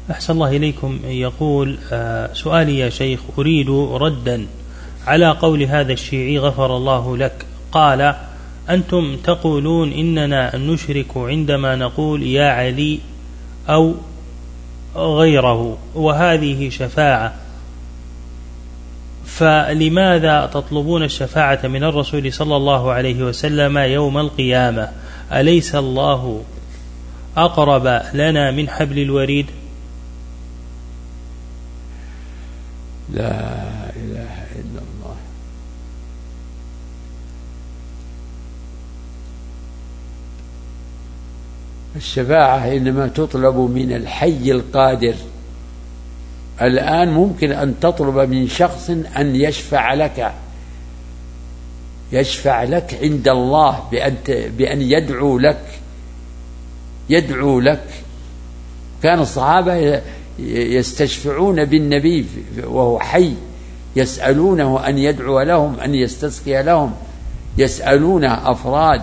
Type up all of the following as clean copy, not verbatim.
أحسن الله إليكم. يقول سؤالي يا شيخ، أريد ردا على قول هذا الشيعي غفر الله لك، قال: أنتم تقولون إننا نشرك عندما نقول يا علي أو غيره، وهذه شفاعة، فلماذا تطلبون الشفاعة من الرسول صلى الله عليه وسلم يوم القيامة؟ أليس الله أقرب لنا من حبل الوريد؟ لا إله إلا الله. الشفاعة إنما تطلب من الحي القادر. الآن ممكن أن تطلب من شخص أن يشفع لك عند الله بأن يدعو لك. كان الصحابة يستشفعون بالنبي وهو حي، يسألونه أن يدعو لهم، أن يستسقي لهم، يسألونه أفراد،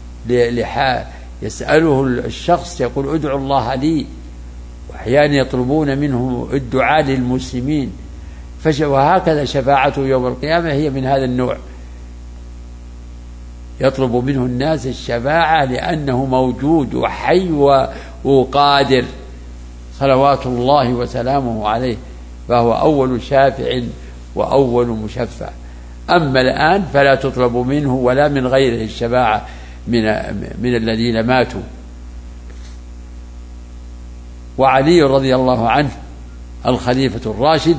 يسأله الشخص يقول ادعو الله لي، وأحيانا يطلبون منه الدعاء للمسلمين. وهكذا شفاعته يوم القيامة هي من هذا النوع، يطلب منه الناس الشفاعة لأنه موجود وحي وقادر صلوات الله وسلامه عليه، فهو أول شافع وأول مشفع. أما الآن فلا تطلب منه ولا من غيره الشفاعة من الذين ماتوا. وعلي رضي الله عنه الخليفة الراشد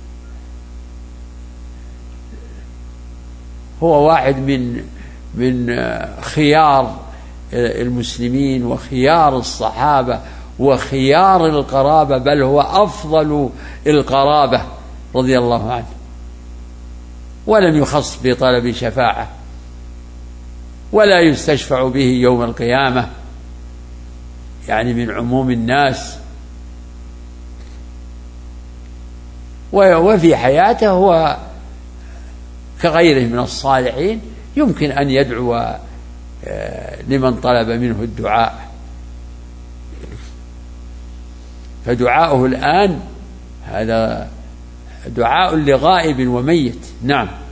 هو واحد من خيار المسلمين وخيار الصحابة وخيار القرابة، بل هو أفضل القرابة رضي الله عنه، ولم يخص بطلب شفاعة ولا يستشفع به يوم القيامة، يعني من عموم الناس. وفي حياته هو كغيره من الصالحين يمكن أن يدعو لمن طلب منه الدعاء، فدعاؤه الآن هذا دعاء لغائب وميت. نعم.